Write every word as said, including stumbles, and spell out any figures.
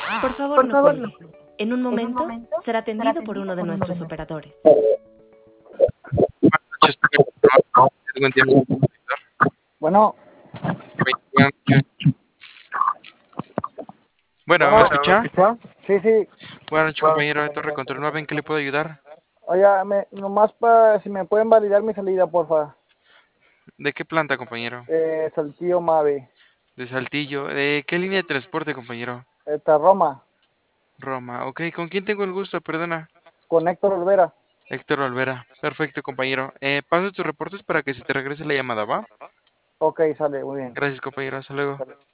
Por favor, no cuelgue. En un momento será atendido por uno de nuestros operadores. Buenas noches, ¿algún día con el servidor? Bueno, Bueno, ¿me bueno, escucha? sí, sí. Buenas noches, compañero de Torre Control nueve, ¿en qué le puedo ayudar? Oye, me, nomás para si me pueden validar mi salida, porfa. ¿De qué planta, compañero? Eh, Saltillo Mave. De Saltillo. ¿De qué línea de transporte, compañero? Esta Roma, Roma. Ok, ¿con quién tengo el gusto? Perdona. con Héctor Olvera. Héctor Olvera. Perfecto, compañero. Eh, paso tus reportes para que se te regrese la llamada, ¿va? Ok, sale, muy bien. Gracias, compañero. Hasta luego. Sale.